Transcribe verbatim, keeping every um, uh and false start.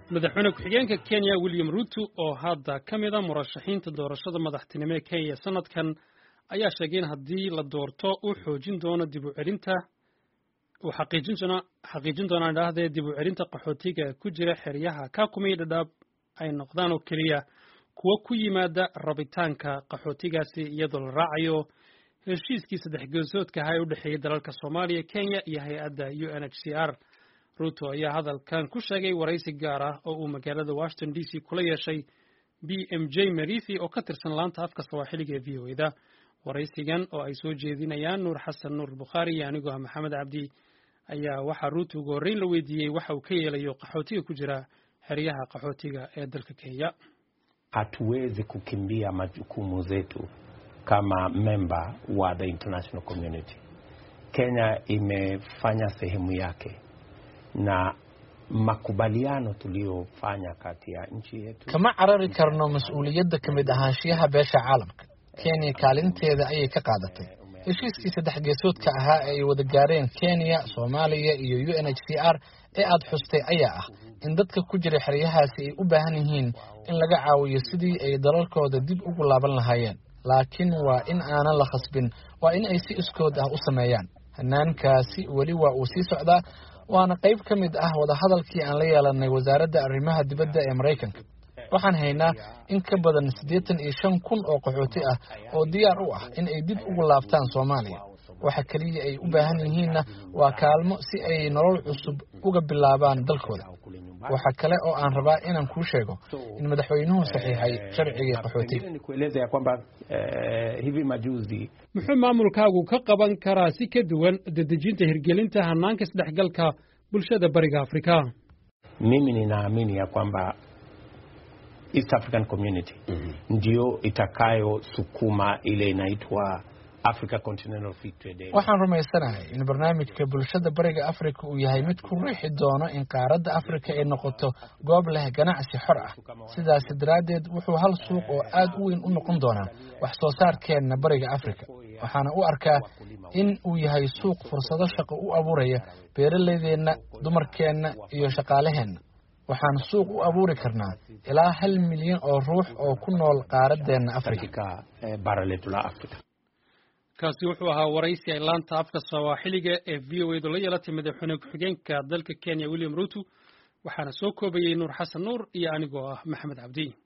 madaxweyne ku-xigeenka Kenya William Ruto oo hadda kamida murashaxiinta doorashada madaxtinimo ee Kenya sanadkan ayaa sheegay in haddii la doorto uu xoojin doono dib u celinta uu xaqiijin doono xaqiijin doona dhahday dib u celinta qaxootiga ku jira xeryaha ka kumay dhadhaab ay noqdaan oo kaliya kuwa ku yimaada rabitaanka qaxootigaasi iyadoo la raacayo heshiiskii saddex geesoodka ah ee u dhaxeeyay dalalka Soomaaliya, Kenya iyo hay'adda U N H C R. Ruto ayaa hadalkan ku sheegay waraysi gaar ah oo uu magaalada Washington D C kula yeeshay B M J Marithi oo ka tirsan laanta afka Soomaaliga ee V O A da. Waraysigan oo ay soo jeedinayaan Nuur Xasan Nuur Bukhari iyo anigoo Maxamed Cabdi ayaa waxa Ruto ugu horreyn la weydiiyey waxa uu ka yeelayo qaxootiga ku jira xeryaha qaxootiga ee dalka Kenya. Hatuwezi kukimbia majukumu zetu kama member wa the international community. Kenya imefanya sehemu yake na makubaliano tuliyofanya kati ya nchi yetu. Kama carari karno mas'uuliyadda kamid ahaanshiyaha beesha caalamka. Kenya kaalinteeda ayay ka qaadatay. Heshiiskii saddex geesoodka ahaa ee ay wada gaareen Kenya, Soomaaliya iyo U N H C R ee aad xustay ayaa ah in dadka ku jira xeryahaasi ay u baahan yihiin in laga caawiyo sidii ay dalalkooda dib ugu laaban lahaayeen. Laakiin waa in aanan la khasbin, waa in ay si iskood ah u sameeyaan. Hanaankaasi weli waa uu sii socdaa, waana qayb ka mid ah wada hadalkii aan la yeelanay wasaaradda arrimaha dibadda ee Mareykanka. Waxaan haynaa in ka badan siddeetan iyo shan kun oo qaxooti ah oo diyaar u ah in ay dib ugu laabtaan Soomaaliya. Waxa kaliya ay u baahan yihiinna waa kaalmo si ay nolol cusub uga bilaabaan dalkooda. waxa kale oo aan rabaa inaan ku sheego in madaxweynuhu saxiixay sharciga qaxootiga. Muxuu maamulkaagu ka qaban karaa si ka duwan dadejinta hirgelinta hanaanka isdhexgalka bulshada bariga Afrika? Mimi ninaamini ya kwamba East African Community ndio itakayo sukuma ile inaitwa Africa Continental Free Trade. Waxaan rumaysanahay in barnaamijka bulshada bariga Afrika uu yahay mid ku riixi doono in qaaradda Afrika ay noqoto goob leh ganacsi xor ah. Sidaas daraadeed wuxuu hal suuq oo aad u weyn u noqon doonaa wax soo saarkeena bariga Afrika. Waxaan u arkaa in uu yahay suuq fursado shaqo u abuuraya beeraleydeena, dumarkeena iyo shaqaalaheena. Waxaan suuq u abuuri karnaa ilaa hal milyan oo ruux oo ku nool qaaradeena Afrika. kaasi wuxuu ahaa waraysi ay laanta afka Soomaaliga ee V O A da la yeelatay madaxweyne ku-xigeenka dalka Kenya William Ruto waxaana soo koobayay Nuur Xasan Nuur iyo anigoo ah Maxamed Cabdi.